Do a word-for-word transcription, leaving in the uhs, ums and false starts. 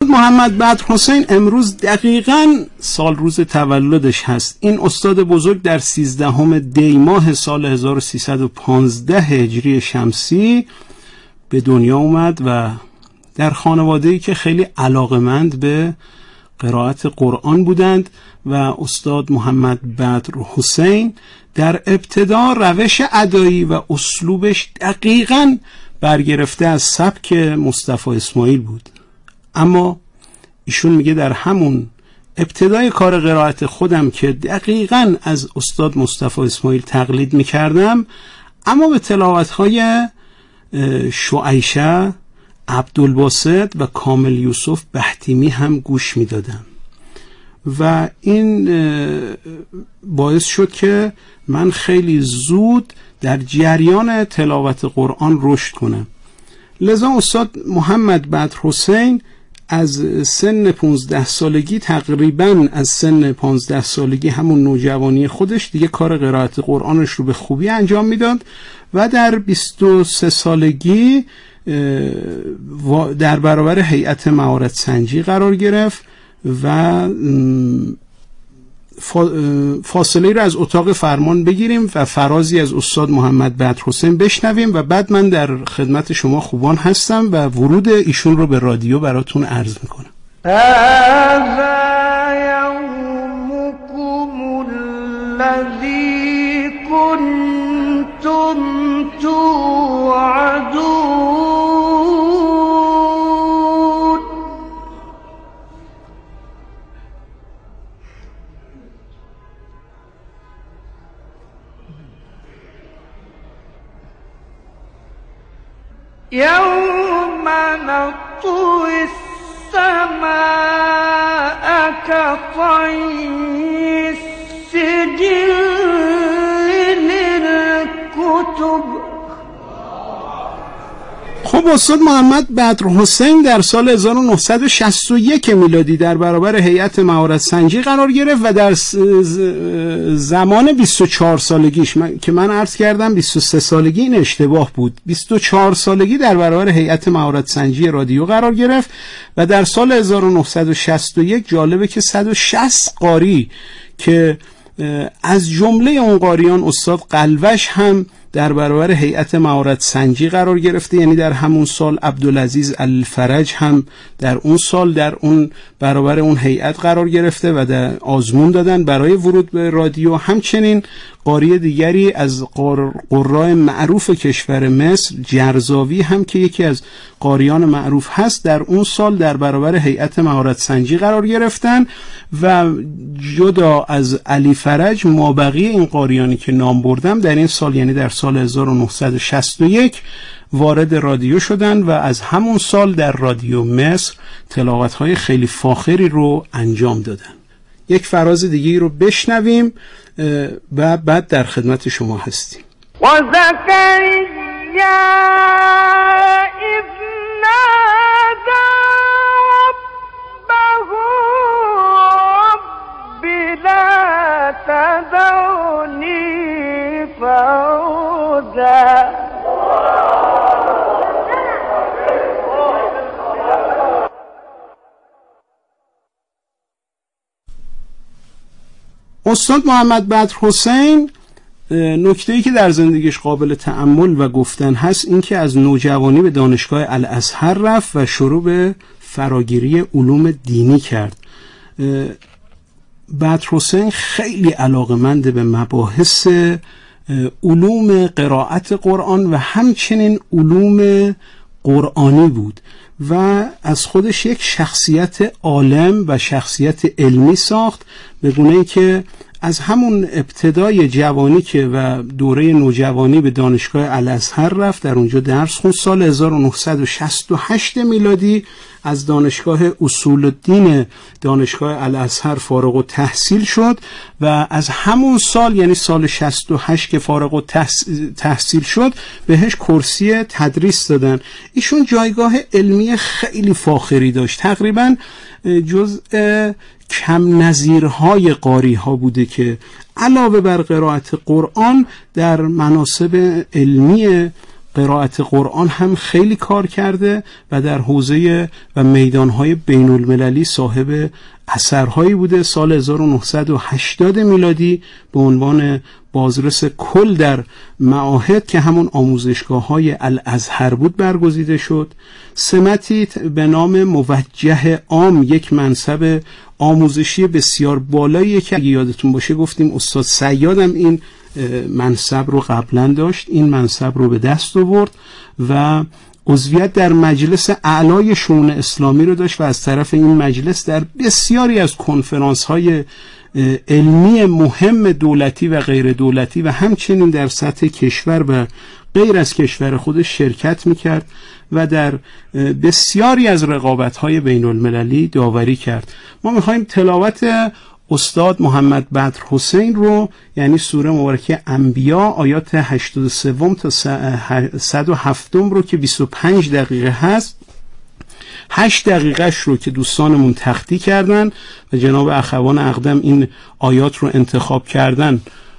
محمد بدرحسین امروز دقیقاً سال روز تولدش هست. این استاد بزرگ در سیزدهم دی ماه سال هزار و سیصد و پانزده هجری شمسی به دنیا اومد و در خانواده‌ای که خیلی علاقمند به قرائت قرآن بودند و استاد محمد بدرحسین در ابتدا روش ادایی و اسلوبش دقیقاً برگرفته از سبک مصطفی اسماعیل بود. اما ایشون میگه در همون ابتدای کار قرائت خودم که دقیقاً از استاد مصطفی اسماعیل تقلید میکردم، اما به تلاوت‌های شعیشه، عبدالباسط و کامل یوسف بهتیمی هم گوش میدادم و این باعث شد که من خیلی زود در جریان تلاوت قرآن رشد کنم. لذا استاد محمد بدرحسین از سن پانزده سالگی، تقریبا از سن پانزده سالگی همون نوجوانی خودش دیگه کار قرائت قرآنش رو به خوبی انجام میداد و در بیست و سه سالگی در برابر هیئت مهارت سنجی قرار گرفت و فاصله رو از اتاق فرمان بگیریم و فرازی از استاد محمد بدرحسین بشنویم و بعد من در خدمت شما خوبان هستم و ورود ایشون رو به رادیو براتون عرض میکنم. هذا یومکم الذی کنتم توعدون. يوم نطوي السماء كطي السجل للكتب. خب استاد محمد بدرحسین در سال هزار و نهصد و شصت و یک میلادی در برابر هیئت مهارت سنجی قرار گرفت و در زمان بیست و چهار سالگیش من، که من عرض کردم بیست و سه سالگی این اشتباه بود، بیست و چهار سالگی در برابر هیئت مهارت سنجی رادیو قرار گرفت و در سال هزار و نهصد و شصت و یک جالبه که صد و شصت قاری که از جمله اون قاریان استاد قلوش هم در برابر هیئت مهارت سنجی قرار گرفته، یعنی در همون سال عبدالعزیز الفرج هم در اون سال در اون برابر اون هیئت قرار گرفته و در آزمون دادن برای ورود به رادیو. همچنین قاری دیگری از قرای معروف کشور مصر، جرزاوی هم که یکی از قاریان معروف هست، در اون سال در برابر هیئت مهارت سنجی قرار گرفتن و جدا از علی فرج مابقی این قاریانی که نام بردم در این سال، یعنی در سال هزار و نهصد و شصت و یک وارد رادیو شدن و از همون سال در رادیو مصر تلاوت‌های خیلی فاخری رو انجام دادن. یک فراز دیگه رو بشنویم و بعد در خدمت شما هستیم. و زکریا اذ نادى ربه رب لا تذرنی فردا. استاد محمد بدرحسین نکته‌ای که در زندگیش قابل تأمل و گفتن هست این که از نوجوانی به دانشگاه الازهر رفت و شروع به فراگیری علوم دینی کرد. بدرحسین خیلی علاقه‌مند به مباحث علوم قرائت قرآن و همچنین علوم قرآنی بود و از خودش یک شخصیت عالم و شخصیت علمی ساخت، به گونه‌ای که از همون ابتدای جوانی که و دوره نوجوانی به دانشگاه الازهر رفت، در اونجا درس خوند. سال هزار و نهصد و شصت و هشت میلادی از دانشگاه اصول الدین دانشگاه الازهر فارغ التحصیل شد و از همون سال، یعنی سال شصت و هشت که فارغ التحصیل شد، بهش کرسی تدریس دادن. ایشون جایگاه علمی خیلی فاخری داشت، تقریبا جزء کم نظیرهای قاری ها بوده که علاوه بر قرائت قرآن در مناصب علمی قرائت قرآن هم خیلی کار کرده و در حوزه و میدانهای بین المللی صاحب اثرهایی بوده. سال هزار و نهصد و هشتاد میلادی به عنوان بازرس کل در معاهد که همون آموزشگاه های الازهر بود برگزیده شد. سمتی به نام موجه عام، یک منصب آموزشی بسیار بالایی که اگه یادتون باشه گفتیم استاد سیادم این منصب رو قبلا داشت، این منصب رو به دست آورد و عضویت در مجلس اعلای شؤون اسلامی رو داشت و از طرف این مجلس در بسیاری از کنفرانس های علمی مهم دولتی و غیر دولتی و همچنین در سطح کشور و غیر از کشور خودش شرکت میکرد و در بسیاری از رقابت‌های بین المللی داوری کرد. ما میخوایم تلاوت استاد محمد بدر حسین رو، یعنی سوره مبارکه انبیا آیات هشتاد و سه تا صد و هفت رو که بیست و پنج دقیقه هست، هشت دقیقهش رو که دوستانمون تختی کردن و جناب اخوان اقدم این آیات رو انتخاب کردن